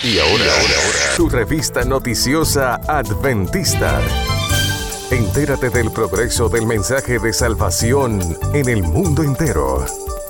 Y ahora, tu revista noticiosa Adventista. Entérate del progreso del mensaje de salvación en el mundo entero.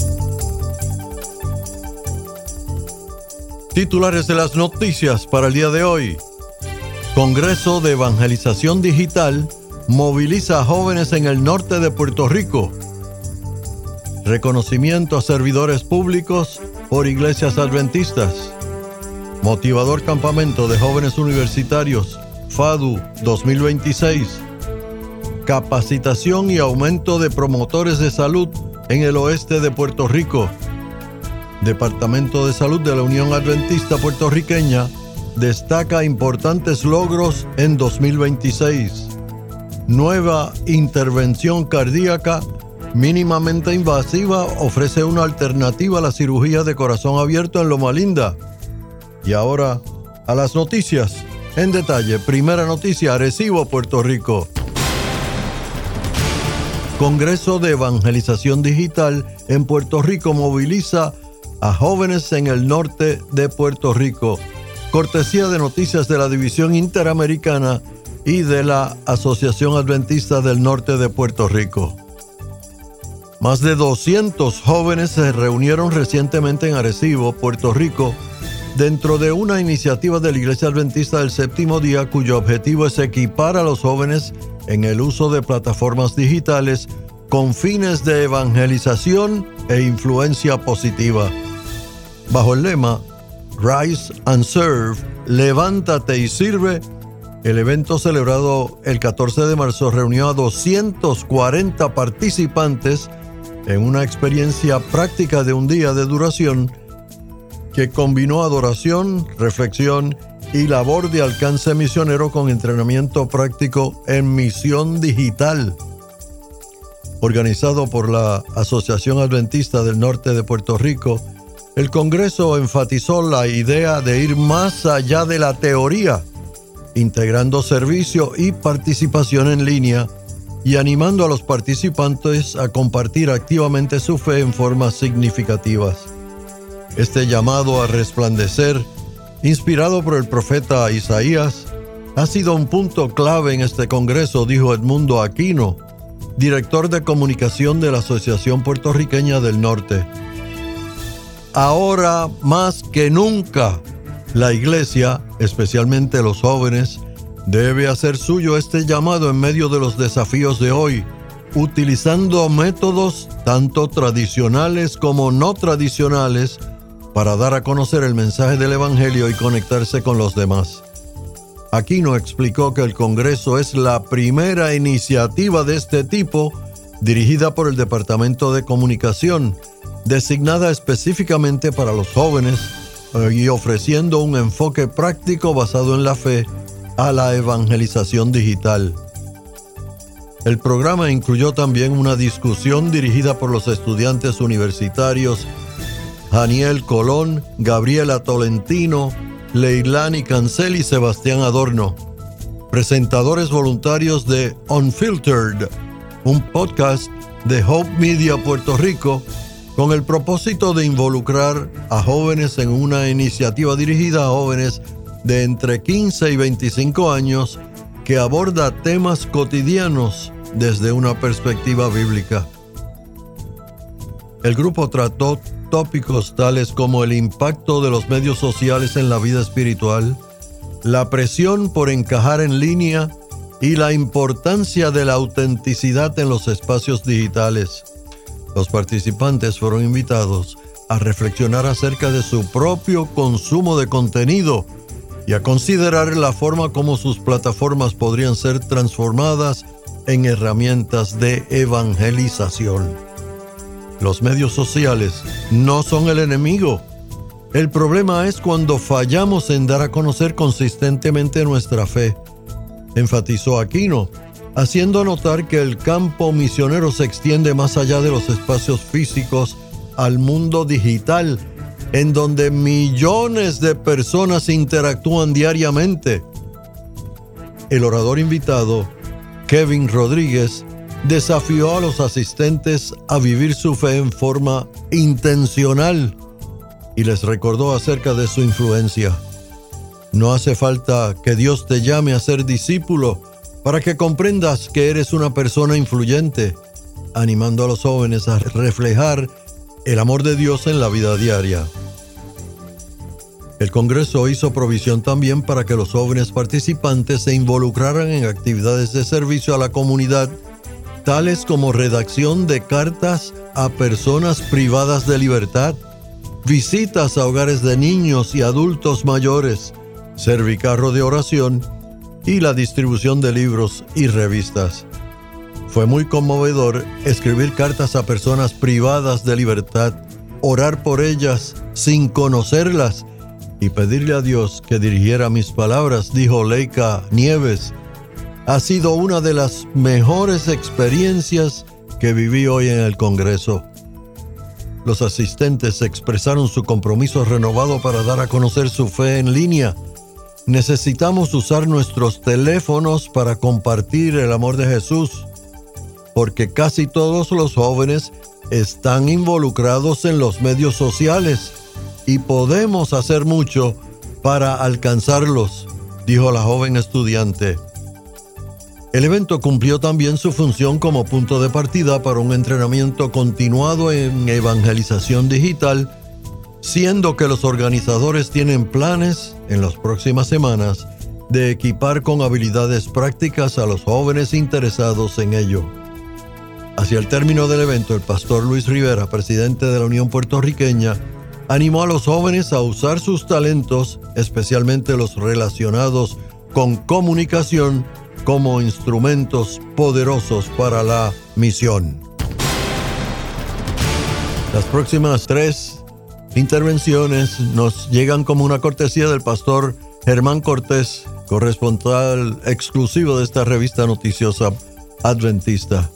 Titulares de las noticias para el día de hoy. Congreso de Evangelización Digital moviliza a jóvenes en el norte de Puerto Rico. Reconocimiento a servidores públicos por iglesias adventistas. Motivador campamento de jóvenes universitarios, FADU 2026. Capacitación y aumento de promotores de salud en el oeste de Puerto Rico. Departamento de Salud de la Unión Adventista Puertorriqueña destaca importantes logros en 2026. Nueva intervención cardíaca mínimamente invasiva ofrece una alternativa a la cirugía de corazón abierto en Loma Linda. Y ahora, a las noticias en detalle. Primera noticia, Arecibo, Puerto Rico. Congreso de Evangelización Digital en Puerto Rico moviliza a jóvenes en el norte de Puerto Rico. Cortesía de noticias de la División Interamericana y de la Asociación Adventista del Norte de Puerto Rico. Más de 200 jóvenes se reunieron recientemente en Arecibo, Puerto Rico, dentro de una iniciativa de la Iglesia Adventista del Séptimo Día, cuyo objetivo es equipar a los jóvenes en el uso de plataformas digitales con fines de evangelización e influencia positiva. Bajo el lema Rise and Serve, levántate y sirve, el evento celebrado el 14 de marzo reunió a 240 participantes en una experiencia práctica de un día de duración que combinó adoración, reflexión y labor de alcance misionero con entrenamiento práctico en misión digital. Organizado por la Asociación Adventista del Norte de Puerto Rico, el Congreso enfatizó la idea de ir más allá de la teoría, integrando servicio y participación en línea y animando a los participantes a compartir activamente su fe en formas significativas. Este llamado a resplandecer, inspirado por el profeta Isaías, ha sido un punto clave en este congreso, dijo Edmundo Aquino, director de comunicación de la Asociación Puertorriqueña del Norte. Ahora más que nunca, la Iglesia, especialmente los jóvenes, debe hacer suyo este llamado en medio de los desafíos de hoy, utilizando métodos tanto tradicionales como no tradicionales para dar a conocer el mensaje del Evangelio y conectarse con los demás. Aquino explicó que el Congreso es la primera iniciativa de este tipo dirigida por el Departamento de Comunicación, designada específicamente para los jóvenes y ofreciendo un enfoque práctico basado en la fe a la evangelización digital. El programa incluyó también una discusión dirigida por los estudiantes universitarios Janiel Colón, Gabriela Tolentino, Leilani Cancel y Sebastián Adorno, presentadores voluntarios de Unfiltered, un podcast de Hope Media Puerto Rico, con el propósito de involucrar a jóvenes en una iniciativa dirigida a jóvenes de entre 15 y 25 años que aborda temas cotidianos desde una perspectiva bíblica. El grupo trató tópicos tales como el impacto de los medios sociales en la vida espiritual, la presión por encajar en línea y la importancia de la autenticidad en los espacios digitales. Los participantes fueron invitados a reflexionar acerca de su propio consumo de contenido y a considerar la forma como sus plataformas podrían ser transformadas en herramientas de evangelización. Los medios sociales no son el enemigo. El problema es cuando fallamos en dar a conocer consistentemente nuestra fe, enfatizó Aquino, haciendo notar que el campo misionero se extiende más allá de los espacios físicos al mundo digital, en donde millones de personas interactúan diariamente. El orador invitado, Kevin Rodríguez, desafió a los asistentes a vivir su fe en forma intencional y les recordó acerca de su influencia. No hace falta que Dios te llame a ser discípulo para que comprendas que eres una persona influyente, animando a los jóvenes a reflejar el amor de Dios en la vida diaria. El Congreso hizo provisión también para que los jóvenes participantes se involucraran en actividades de servicio a la comunidad, tales como redacción de cartas a personas privadas de libertad, visitas a hogares de niños y adultos mayores, servicarro de oración y la distribución de libros y revistas. Fue muy conmovedor escribir cartas a personas privadas de libertad, orar por ellas sin conocerlas y pedirle a Dios que dirigiera mis palabras, dijo Leica Nieves. Ha sido una de las mejores experiencias que viví hoy en el Congreso. Los asistentes expresaron su compromiso renovado para dar a conocer su fe en línea. Necesitamos usar nuestros teléfonos para compartir el amor de Jesús, porque casi todos los jóvenes están involucrados en los medios sociales y podemos hacer mucho para alcanzarlos, dijo la joven estudiante. El evento cumplió también su función como punto de partida para un entrenamiento continuado en evangelización digital, siendo que los organizadores tienen planes en las próximas semanas de equipar con habilidades prácticas a los jóvenes interesados en ello. Hacia el término del evento, el pastor Luis Rivera, presidente de la Unión Puertorriqueña, animó a los jóvenes a usar sus talentos, especialmente los relacionados con comunicación, como instrumentos poderosos para la misión. Las próximas 3 intervenciones nos llegan como una cortesía del pastor Germán Cortés, corresponsal exclusivo de esta revista noticiosa adventista.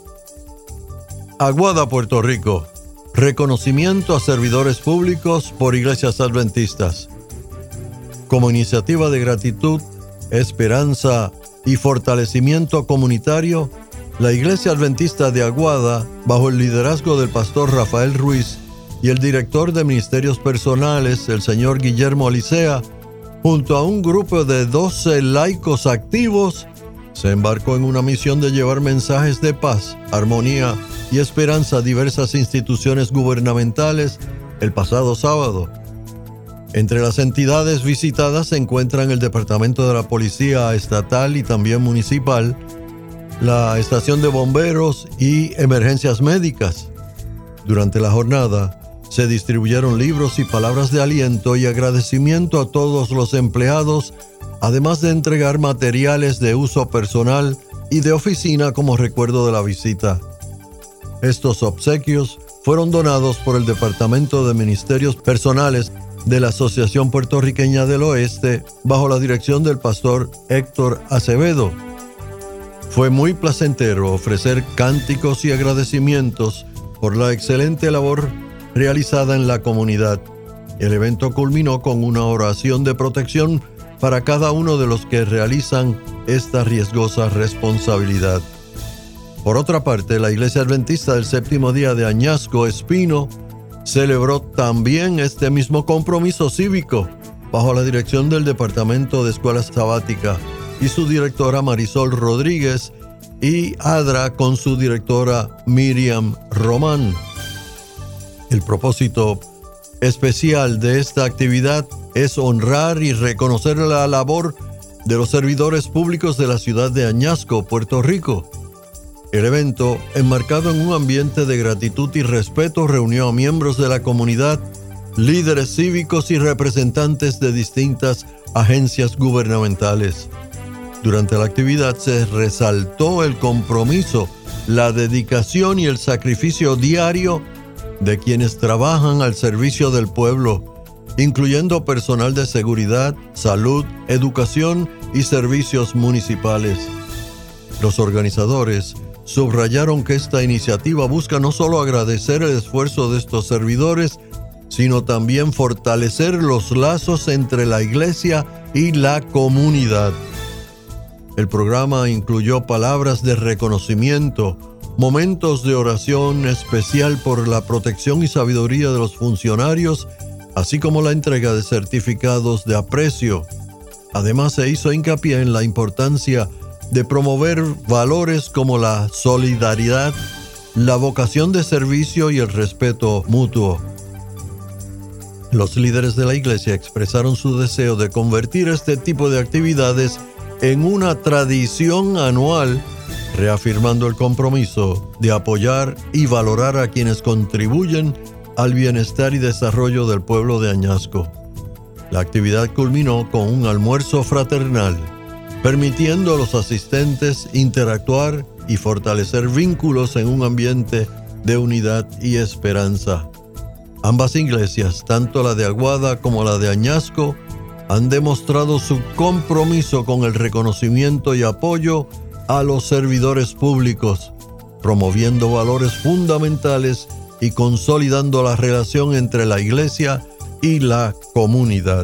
Aguada, Puerto Rico. Reconocimiento a servidores públicos por iglesias adventistas. Como iniciativa de gratitud, esperanza y fortalecimiento comunitario, la Iglesia Adventista de Aguada, bajo el liderazgo del pastor Rafael Ruiz y el director de Ministerios Personales, el señor Guillermo Alicea, junto a un grupo de 12 laicos activos, se embarcó en una misión de llevar mensajes de paz, armonía y esperanza a diversas instituciones gubernamentales el pasado sábado. Entre las entidades visitadas se encuentran el Departamento de la Policía Estatal y también Municipal, la Estación de Bomberos y Emergencias Médicas. Durante la jornada se distribuyeron libros y palabras de aliento y agradecimiento a todos los empleados, además de entregar materiales de uso personal y de oficina como recuerdo de la visita. Estos obsequios fueron donados por el Departamento de Ministerios Personales de la Asociación Puertorriqueña del Oeste, bajo la dirección del pastor Héctor Acevedo. Fue muy placentero ofrecer cánticos y agradecimientos por la excelente labor realizada en la comunidad. El evento culminó con una oración de protección para cada uno de los que realizan esta riesgosa responsabilidad. Por otra parte, la Iglesia Adventista del Séptimo Día de Añasco Espino celebró también este mismo compromiso cívico bajo la dirección del Departamento de Escuela Sabática y su directora Marisol Rodríguez y ADRA con su directora Miriam Román. El propósito especial de esta actividad es honrar y reconocer la labor de los servidores públicos de la ciudad de Añasco, Puerto Rico. El evento, enmarcado en un ambiente de gratitud y respeto, reunió a miembros de la comunidad, líderes cívicos y representantes de distintas agencias gubernamentales. Durante la actividad se resaltó el compromiso, la dedicación y el sacrificio diario de quienes trabajan al servicio del pueblo, incluyendo personal de seguridad, salud, educación y servicios municipales. Los organizadores subrayaron que esta iniciativa busca no solo agradecer el esfuerzo de estos servidores, sino también fortalecer los lazos entre la iglesia y la comunidad. El programa incluyó palabras de reconocimiento, momentos de oración especial por la protección y sabiduría de los funcionarios, así como la entrega de certificados de aprecio. Además, se hizo hincapié en la importancia de promover valores como la solidaridad, la vocación de servicio y el respeto mutuo. Los líderes de la iglesia expresaron su deseo de convertir este tipo de actividades en una tradición anual, reafirmando el compromiso de apoyar y valorar a quienes contribuyen al bienestar y desarrollo del pueblo de Añasco. La actividad culminó con un almuerzo fraternal, permitiendo a los asistentes interactuar y fortalecer vínculos en un ambiente de unidad y esperanza. Ambas iglesias, tanto la de Aguada como la de Añasco, han demostrado su compromiso con el reconocimiento y apoyo a los servidores públicos, promoviendo valores fundamentales y consolidando la relación entre la iglesia y la comunidad.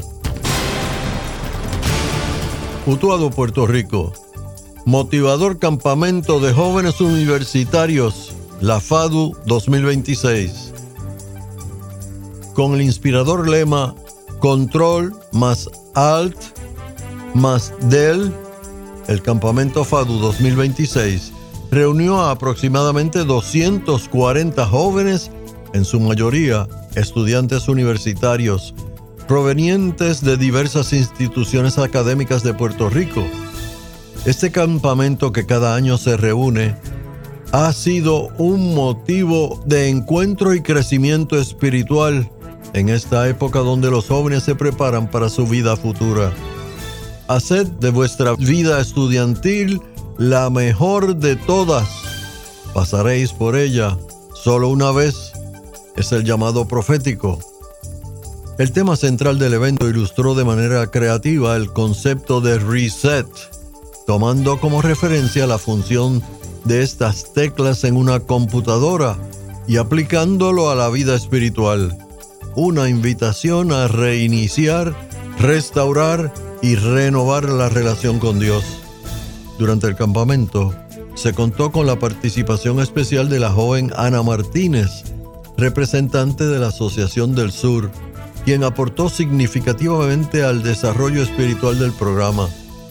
Utuado, Puerto Rico. Motivador Campamento de Jóvenes Universitarios, la FADU 2026. Con el inspirador lema Control más Alt más Del, el Campamento FADU 2026 reunió a aproximadamente 240 jóvenes, en su mayoría estudiantes universitarios, provenientes de diversas instituciones académicas de Puerto Rico. Este campamento, que cada año se reúne, ha sido un motivo de encuentro y crecimiento espiritual en esta época donde los jóvenes se preparan para su vida futura. Haced de vuestra vida estudiantil la mejor de todas. Pasaréis por ella solo una vez. Es el llamado profético. El tema central del evento ilustró de manera creativa el concepto de reset, tomando como referencia la función de estas teclas en una computadora y aplicándolo a la vida espiritual. Una invitación a reiniciar, restaurar y renovar la relación con Dios. Durante el campamento, se contó con la participación especial de la joven Ana Martínez, representante de la Asociación del Sur, quien aportó significativamente al desarrollo espiritual del programa.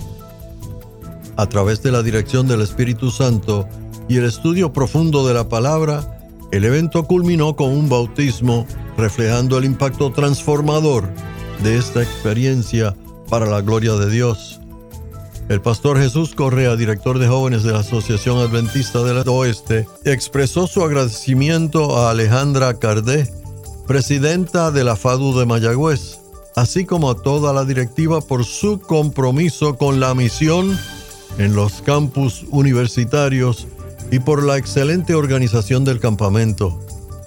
A través de la dirección del Espíritu Santo y el estudio profundo de la palabra, el evento culminó con un bautismo, reflejando el impacto transformador de esta experiencia para la gloria de Dios. El pastor Jesús Correa, director de jóvenes de la Asociación Adventista del Oeste, expresó su agradecimiento a Alejandra Cardé, presidenta de la FADU de Mayagüez, así como a toda la directiva por su compromiso con la misión en los campus universitarios y por la excelente organización del campamento.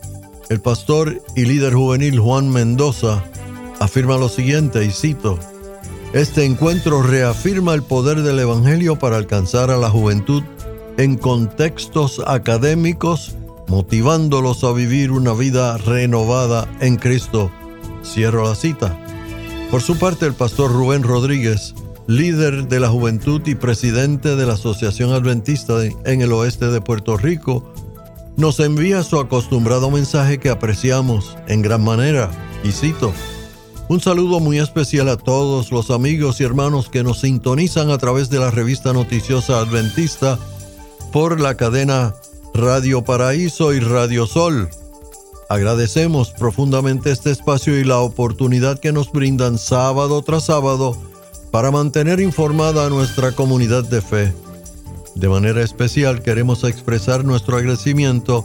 El pastor y líder juvenil Juan Mendoza afirma lo siguiente, y cito: este encuentro reafirma el poder del Evangelio para alcanzar a la juventud en contextos académicos, motivándolos a vivir una vida renovada en Cristo. Cierro la cita. Por su parte, el pastor Rubén Rodríguez, líder de la juventud y presidente de la Asociación Adventista en el oeste de Puerto Rico, nos envía su acostumbrado mensaje que apreciamos en gran manera, y cito: un saludo muy especial a todos los amigos y hermanos que nos sintonizan a través de la revista noticiosa Adventista por la cadena Radio Paraíso y Radio Sol. Agradecemos profundamente este espacio y la oportunidad que nos brindan sábado tras sábado para mantener informada a nuestra comunidad de fe. De manera especial queremos expresar nuestro agradecimiento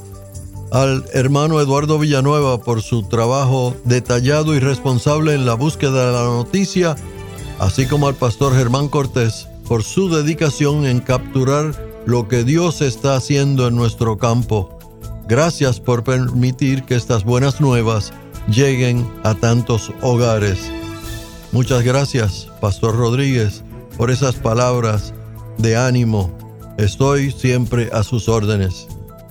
al hermano Eduardo Villanueva por su trabajo detallado y responsable en la búsqueda de la noticia, así como al pastor Germán Cortés por su dedicación en capturar lo que Dios está haciendo en nuestro campo. Gracias por permitir que estas buenas nuevas lleguen a tantos hogares. Muchas gracias, Pastor Rodríguez, por esas palabras de ánimo. Estoy siempre a sus órdenes.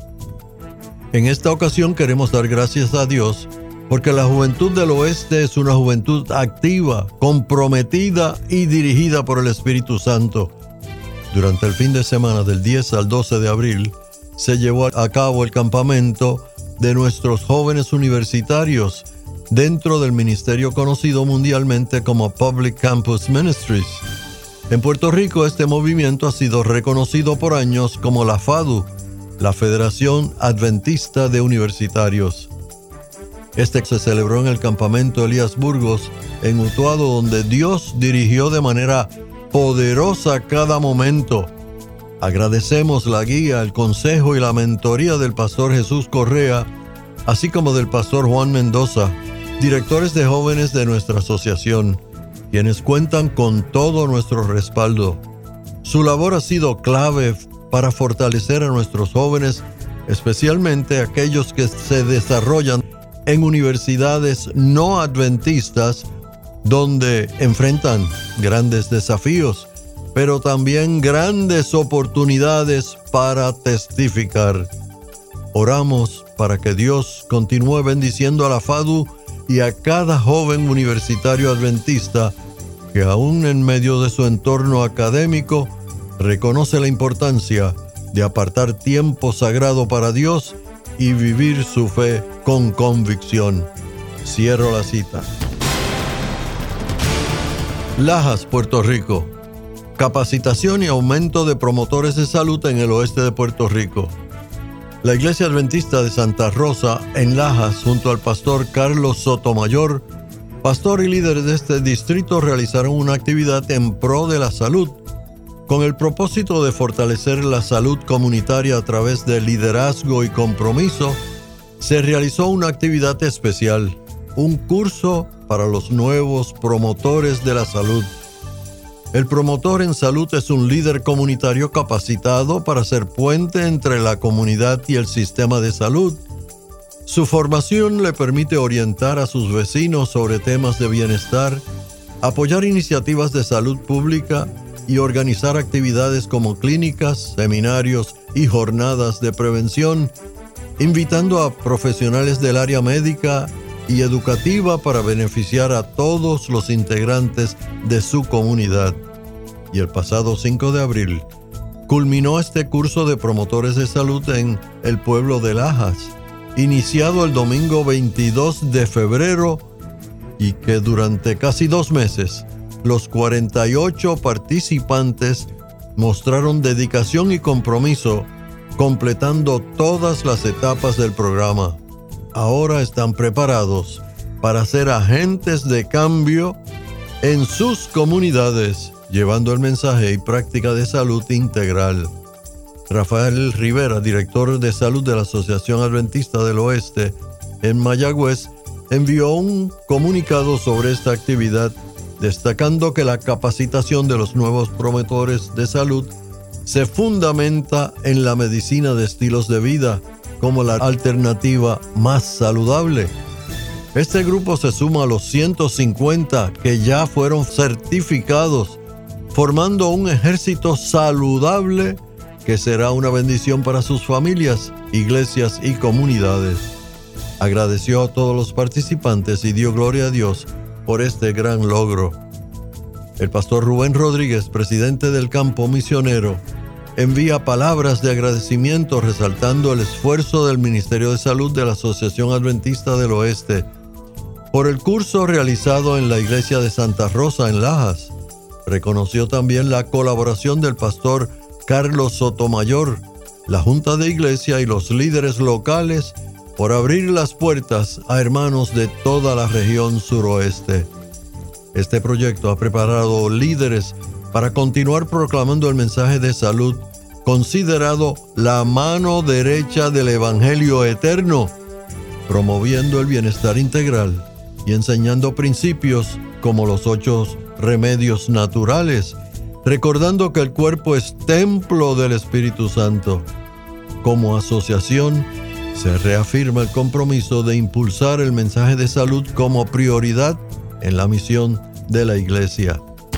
En esta ocasión queremos dar gracias a Dios porque la Juventud del Oeste es una juventud activa, comprometida y dirigida por el Espíritu Santo. Durante el fin de semana del 10 al 12 de abril se llevó a cabo el campamento de nuestros jóvenes universitarios, dentro del ministerio conocido mundialmente como Public Campus Ministries. En Puerto Rico, este movimiento ha sido reconocido por años como la FADU, la Federación Adventista de Universitarios. Este se celebró en el campamento Elías Burgos, en Utuado, donde Dios dirigió de manera poderosa cada momento. Agradecemos la guía, el consejo y la mentoría del pastor Jesús Correa, así como del pastor Juan Mendoza, directores de jóvenes de nuestra asociación, quienes cuentan con todo nuestro respaldo. Su labor ha sido clave para fortalecer a nuestros jóvenes, especialmente aquellos que se desarrollan en universidades no adventistas, donde enfrentan grandes desafíos, pero también grandes oportunidades para testificar. Oramos para que Dios continúe bendiciendo a la FADU y a cada joven universitario adventista que aún en medio de su entorno académico reconoce la importancia de apartar tiempo sagrado para Dios y vivir su fe con convicción. Cierro la cita. Lajas, Puerto Rico. Capacitación y aumento de promotores de salud en el oeste de Puerto Rico. La Iglesia Adventista de Santa Rosa, en Lajas, junto al pastor Carlos Sotomayor, pastor y líder de este distrito, realizaron una actividad en pro de la salud, con el propósito de fortalecer la salud comunitaria a través de liderazgo y compromiso. Se realizó una actividad especial, un curso para los nuevos promotores de la salud. El promotor en salud es un líder comunitario capacitado para ser puente entre la comunidad y el sistema de salud. Su formación le permite orientar a sus vecinos sobre temas de bienestar, apoyar iniciativas de salud pública y organizar actividades como clínicas, seminarios y jornadas de prevención, invitando a profesionales del área médica y educativa para beneficiar a todos los integrantes de su comunidad. Y el pasado 5 de abril culminó este curso de promotores de salud en el pueblo de Lajas, iniciado el domingo 22 de febrero y que durante casi 2 meses los 48 participantes mostraron dedicación y compromiso, completando todas las etapas del programa. Ahora están preparados para ser agentes de cambio en sus comunidades, llevando el mensaje y práctica de salud integral. Rafael Rivera, director de salud de la Asociación Adventista del Oeste en Mayagüez, envió un comunicado sobre esta actividad, destacando que la capacitación de los nuevos promotores de salud se fundamenta en la medicina de estilos de vida como la alternativa más saludable. Este grupo se suma a los 150 que ya fueron certificados, formando un ejército saludable que será una bendición para sus familias, iglesias y comunidades. Agradeció a todos los participantes y dio gloria a Dios por este gran logro. El pastor Rubén Rodríguez, presidente del campo misionero, envía palabras de agradecimiento resaltando el esfuerzo del Ministerio de Salud de la Asociación Adventista del Oeste por el curso realizado en la iglesia de Santa Rosa en Lajas. Reconoció también la colaboración del pastor Carlos Sotomayor, la Junta de Iglesia y los líderes locales por abrir las puertas a hermanos de toda la región suroeste. Este proyecto ha preparado líderes para continuar proclamando el mensaje de salud, considerado la mano derecha del Evangelio eterno, promoviendo el bienestar integral y enseñando principios como los 8 remedios naturales, recordando que el cuerpo es templo del Espíritu Santo. Como asociación, se reafirma el compromiso de impulsar el mensaje de salud como prioridad en la misión de la Iglesia.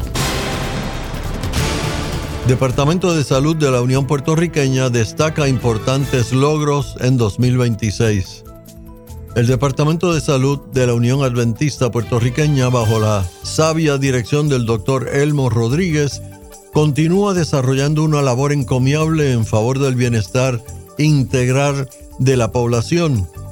Departamento de Salud de la Unión Puertorriqueña destaca importantes logros en 2026. El Departamento de Salud de la Unión Adventista Puertorriqueña, bajo la sabia dirección del Dr. Elmo Rodríguez, continúa desarrollando una labor encomiable en favor del bienestar integral de la población.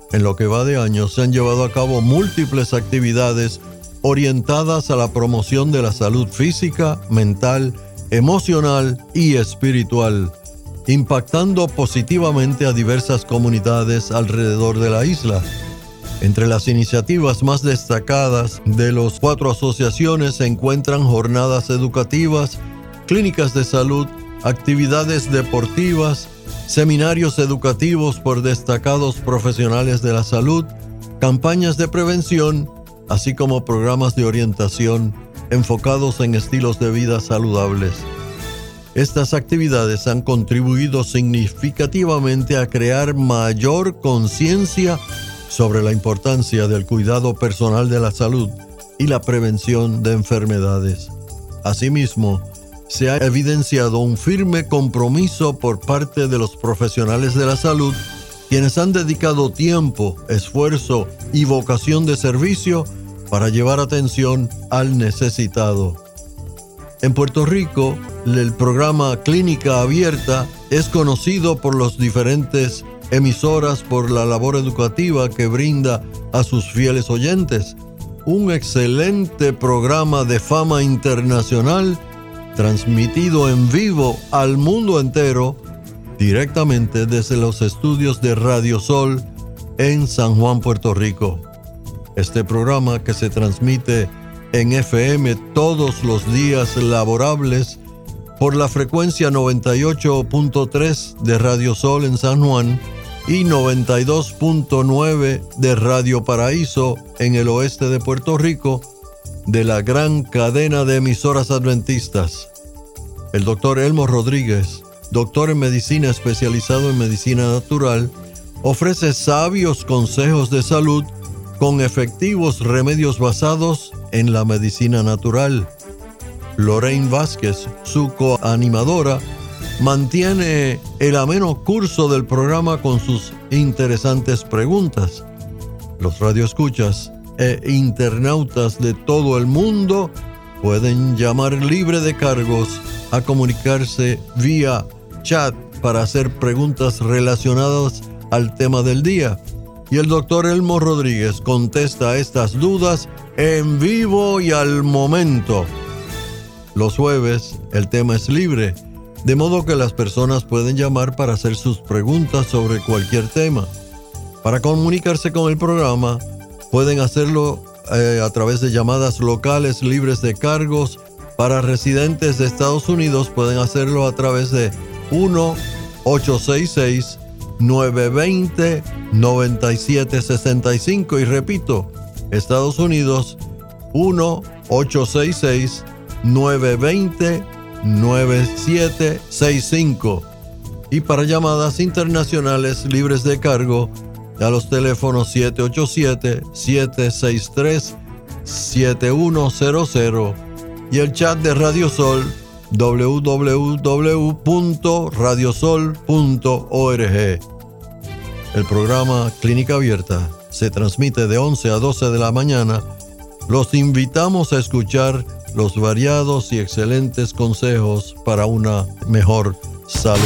En lo que va de año se han llevado a cabo múltiples actividades orientadas a la promoción de la salud física, mental, emocional y espiritual, impactando positivamente a diversas comunidades alrededor de la isla. Entre las iniciativas más destacadas de las 4 asociaciones se encuentran jornadas educativas, clínicas de salud, actividades deportivas, seminarios educativos por destacados profesionales de la salud, campañas de prevención, así como programas de orientación enfocados en estilos de vida saludables. Estas actividades han contribuido significativamente a crear mayor conciencia sobre la importancia del cuidado personal de la salud y la prevención de enfermedades. Asimismo, se ha evidenciado un firme compromiso por parte de los profesionales de la salud, quienes han dedicado tiempo, esfuerzo y vocación de servicio para llevar atención al necesitado. En Puerto Rico, el programa Clínica Abierta es conocido por las diferentes emisoras por la labor educativa que brinda a sus fieles oyentes. Un excelente programa de fama internacional transmitido en vivo al mundo entero directamente desde los estudios de Radio Sol en San Juan, Puerto Rico. Este programa, que se transmite en FM todos los días laborables por la frecuencia 98.3 de Radio Sol en San Juan y 92.9 de Radio Paraíso en el oeste de Puerto Rico, de la gran cadena de emisoras adventistas. El doctor Elmo Rodríguez, doctor en medicina especializado en medicina natural, ofrece sabios consejos de salud con efectivos remedios basados en la medicina natural. Lorraine Vázquez, su coanimadora, mantiene el ameno curso del programa con sus interesantes preguntas. Los radioescuchas e internautas de todo el mundo pueden llamar libre de cargos a comunicarse vía chat para hacer preguntas relacionadas al tema del día. Y el doctor Elmo Rodríguez contesta estas dudas en vivo y al momento. Los jueves el tema es libre, de modo que las personas pueden llamar para hacer sus preguntas sobre cualquier tema. Para comunicarse con el programa, pueden hacerlo a través de llamadas locales libres de cargos. Para residentes de Estados Unidos, pueden hacerlo a través de 1-866-920-9765. Y repito, Estados Unidos, 1-866-920-9765. Y para llamadas internacionales libres de cargo, a los teléfonos 787-763-7100 y el chat de Radio Sol www.radiosol.org. El programa Clínica Abierta se transmite de 11 a 12 de la mañana. Los invitamos a escuchar los variados y excelentes consejos para una mejor salud.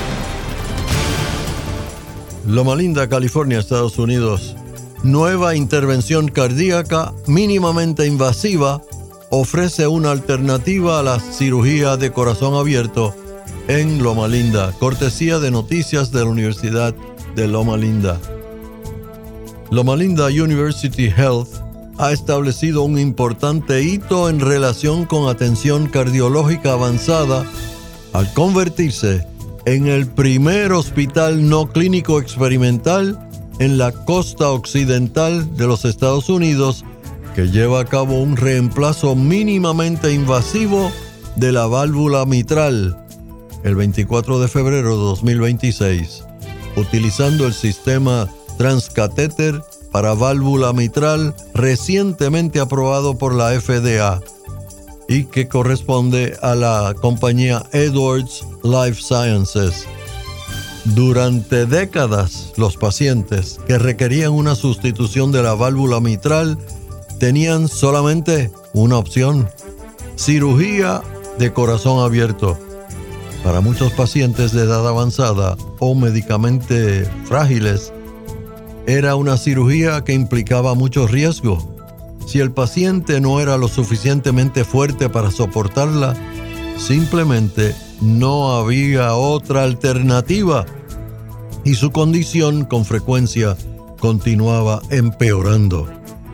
Loma Linda, California, Estados Unidos. Nueva intervención cardíaca mínimamente invasiva ofrece una alternativa a la cirugía de corazón abierto en Loma Linda, cortesía de Noticias de la Universidad de Loma Linda. Loma Linda University Health ha establecido un importante hito en relación con atención cardiológica avanzada al convertirse en el primer hospital no clínico experimental en la costa occidental de los Estados Unidos que lleva a cabo un reemplazo mínimamente invasivo de la válvula mitral el 24 de febrero de 2026, utilizando el sistema transcatéter para válvula mitral recientemente aprobado por la FDA y que corresponde a la compañía Edwards Life Sciences. Durante décadas, los pacientes que requerían una sustitución de la válvula mitral tenían solamente una opción: cirugía de corazón abierto. Para muchos pacientes de edad avanzada o médicamente frágiles, era una cirugía que implicaba mucho riesgo. Si el paciente no era lo suficientemente fuerte para soportarla, simplemente no había otra alternativa y su condición con frecuencia continuaba empeorando.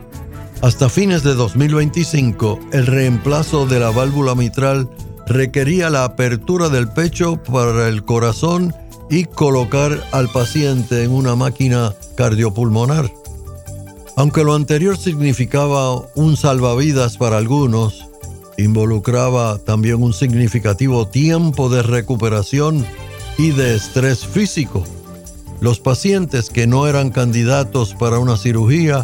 Hasta fines de 2025, el reemplazo de la válvula mitral requería la apertura del pecho para el corazón y colocar al paciente en una máquina cardiopulmonar. Aunque lo anterior significaba un salvavidas para algunos, involucraba también un significativo tiempo de recuperación y de estrés físico. Los pacientes que no eran candidatos para una cirugía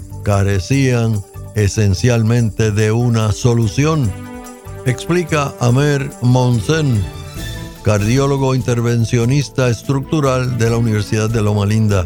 carecían esencialmente de una solución, explica Amer Monsen, cardiólogo intervencionista estructural de la Universidad de Loma Linda.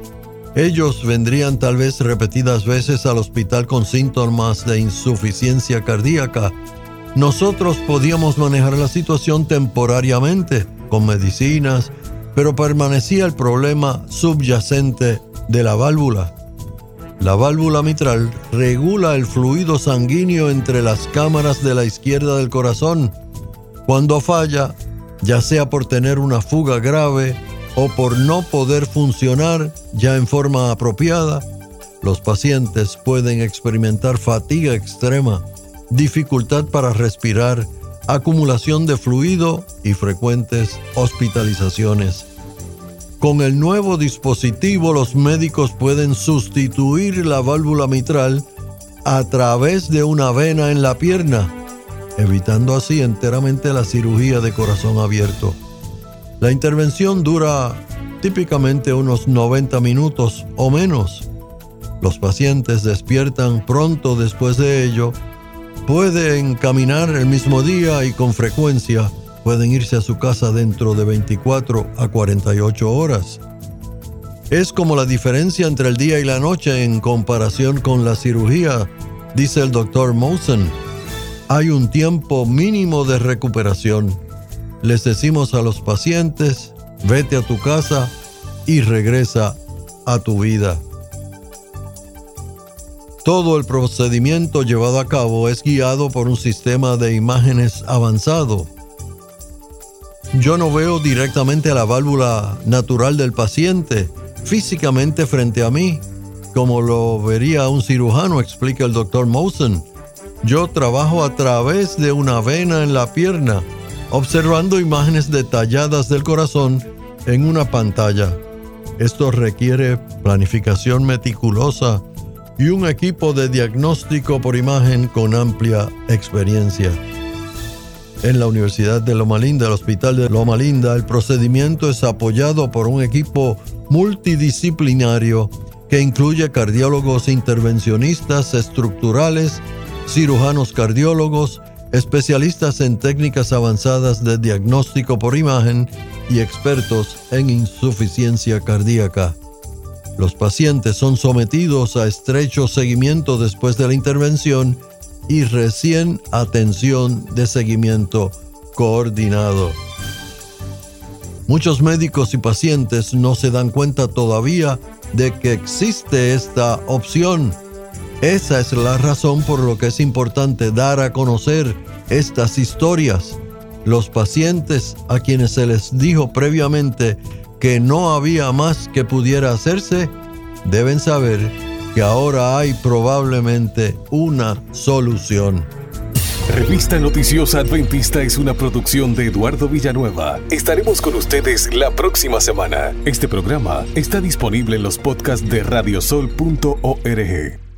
Ellos vendrían tal vez repetidas veces al hospital con síntomas de insuficiencia cardíaca. Nosotros podíamos manejar la situación temporariamente con medicinas, pero permanecía el problema subyacente de la válvula. La válvula mitral regula el fluido sanguíneo entre las cámaras de la izquierda del corazón. Cuando falla, ya sea por tener una fuga grave o por no poder funcionar ya en forma apropiada, los pacientes pueden experimentar fatiga extrema, dificultad para respirar, acumulación de fluido y frecuentes hospitalizaciones. Con el nuevo dispositivo, los médicos pueden sustituir la válvula mitral a través de una vena en la pierna, evitando así enteramente la cirugía de corazón abierto. La intervención dura típicamente unos 90 minutos o menos. Los pacientes despiertan pronto después de ello, pueden caminar el mismo día y con frecuencia pueden irse a su casa dentro de 24 a 48 horas. Es como la diferencia entre el día y la noche en comparación con la cirugía, dice el Dr. Mosen. Hay un tiempo mínimo de recuperación. Les decimos a los pacientes, vete a tu casa y regresa a tu vida. Todo el procedimiento llevado a cabo es guiado por un sistema de imágenes avanzado. Yo no veo directamente a la válvula natural del paciente físicamente frente a mí, como lo vería un cirujano, explica el Dr. Mosen. Yo trabajo a través de una vena en la pierna, observando imágenes detalladas del corazón en una pantalla. Esto requiere planificación meticulosa y un equipo de diagnóstico por imagen con amplia experiencia. En la Universidad de Loma Linda, el Hospital de Loma Linda, el procedimiento es apoyado por un equipo multidisciplinario que incluye cardiólogos intervencionistas estructurales, cirujanos cardiólogos, especialistas en técnicas avanzadas de diagnóstico por imagen y expertos en insuficiencia cardíaca. Los pacientes son sometidos a estrecho seguimiento después de la intervención y recién atención de seguimiento coordinado. Muchos médicos y pacientes no se dan cuenta todavía de que existe esta opción. Esa es la razón por lo que es importante dar a conocer estas historias. Los pacientes a quienes se les dijo previamente que no había más que pudiera hacerse, deben saber que ahora hay probablemente una solución. Revista Noticiosa Adventista es una producción de Eduardo Villanueva. Estaremos con ustedes la próxima semana. Este programa está disponible en los podcasts de radiosol.org.